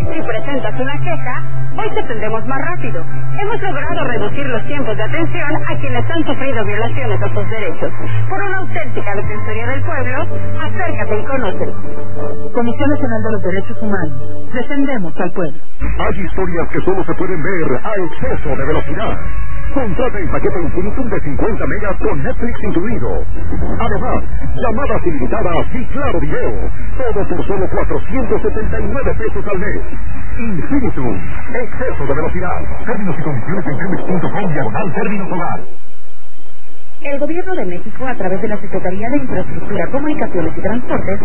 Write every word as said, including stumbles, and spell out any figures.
Si presentas una queja, hoy te atendemos más rápido. Hemos logrado reducir los tiempos de atención a quienes han sufrido violaciones a sus derechos. Por una auténtica defensoría del pueblo, acércate y conoce. Comisión Nacional de los Derechos Humanos. Defendemos al pueblo. Hay historias que solo se pueden ver a exceso de velocidad. Contrata el paquete Infinitum de cincuenta megas con Netflix incluido. Además, llamadas ilimitadas y claro video. Todo por solo cuatrocientos setenta y nueve pesos al mes. Infinitum. Exceso de velocidad. Términos y condiciones en Pemex punto com diagonal términos hogar. El Gobierno de México, a través de la Secretaría de Infraestructura, Comunicaciones y Transportes,